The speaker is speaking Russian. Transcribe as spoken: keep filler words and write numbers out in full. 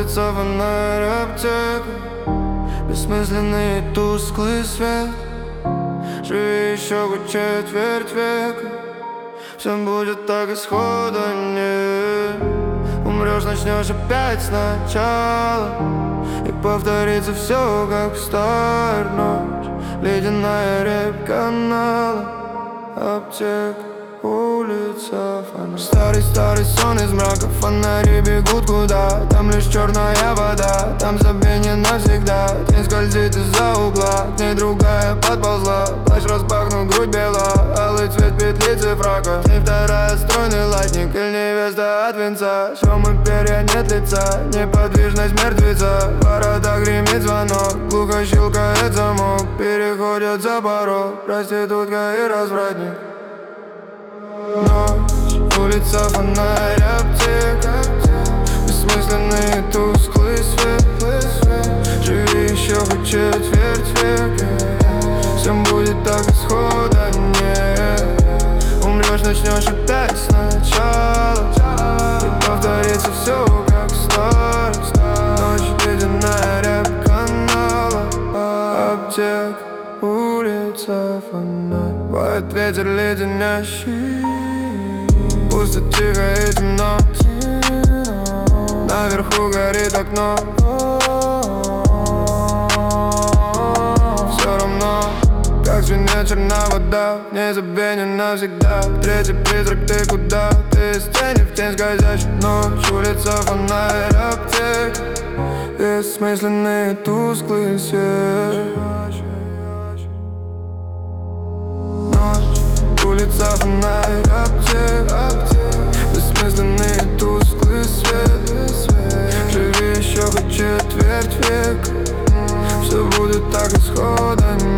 улица, фонарь, аптека, бессмысленный и тусклый свет. Живи еще хоть четверть века, все будет так, исхода нет. Умрешь, начнешь опять сначала, и повторится все, как в старую ночь. Ледяная рябь канала, аптека, улица, фонарь. Старый-старый сон из мрака, фонари бегут куда? Там лишь черная вода, там забвение навсегда. Тень скользит из-за угла, к ней другая подползла. Плащ распахнул, грудь бела, алый цвет петлицы фрака. Тень вторая, стройный латник или невеста от венца. Шум и перья, нет лица, неподвижность мертвеца. В воротах гремит звонок, глухо щелкает замок. Переходят за порог, проститутка и развратник. Ночь, улица, фонарь, аптека, бессмысленный и тусклый свет. Живи еще хоть четверть века, всем будет так, исхода нет. Умрешь, начнешь опять сначала, и повторится все, как старость. Ночь, ледяная рябь канала, аптека, улица, фонарь. Воет ветер леденящий, пусто, тихо и темно. Наверху горит окно, все равно, как звенит черна вода. Не забвенен навсегда. Третий призрак, ты куда? Ты из тени в тень скользящих. Ночь, улица, фонарь, аптека, бессмысленный тусклый свет. Ночь, улица, фонарь, аптека, бессмысленный тусклый свет. Живи еще хоть четверть века, все будет так, исхода нет.